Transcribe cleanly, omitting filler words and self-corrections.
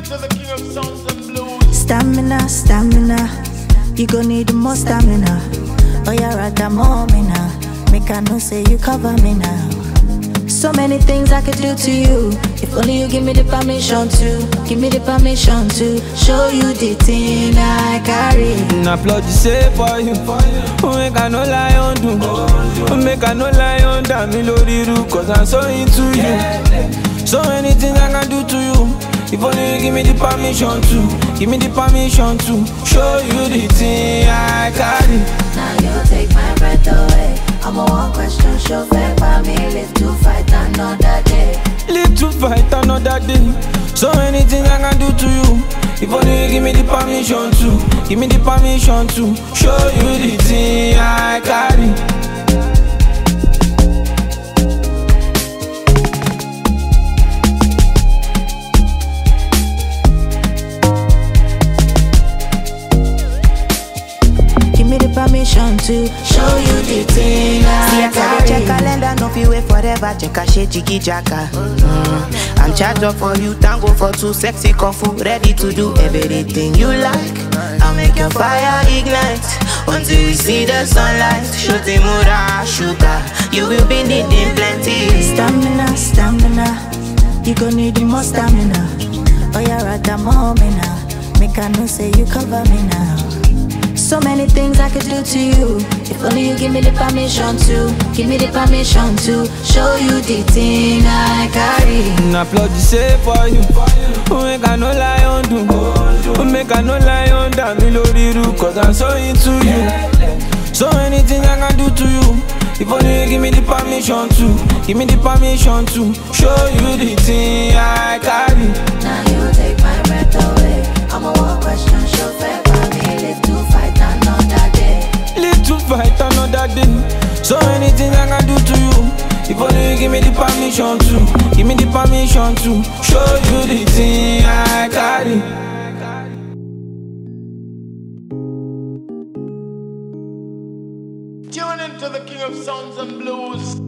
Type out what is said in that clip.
into the king of sounds and blues. Stamina, stamina, you gon' need more stamina. Oh, yeah, rather more me now. Make I know say you cover me now. So many things I could do to you. If only you give me the permission to. Give me the permission to show you the thing I carry. Applaud you say for you. Make I no lie on do. Make I no lie on damn me lori ru. Cause I'm so into you. So many things I can do to you. If only you give me the permission to. Give me the permission to show you the thing I carry. Now you take my breath away. I'm a one question show fair for me. Live to fight another day. Live to fight another day. So many things I can do to you. If only you give me the permission to. Give me the permission to show you the thing I carry. Permission to show you the thing I carry. Check calendar, no fit wait forever. Check a shit jiggy jacka. I'm charged up for you, tango for two, sexy kung fu, ready to do everything you like. I'll make your fire ignite until you see the sunlight. Shooting mura sugar, you will be needing plenty. Stamina, stamina, you gon' need more stamina. Oh, yeah, rather more me now. Make I know say you cover me now. So many things I could do to you. If only you give me the permission to. Give me the permission to show you the thing I carry. Applaud you say for you. Make I no lie on do. Make I no lie on damn me lori ru. Cause I'm so into you. So many things I can do to you. If only you give me the permission to. Give me the permission to show you the thing I carry. Now you take my breath away. I'm a one question show fair for me. Live to fight another day. Live to fight another day. So many things I can do to you. If only you give me the permission to. Give me the permission to show you the thing I carry. Tune into the king of sounds and blues.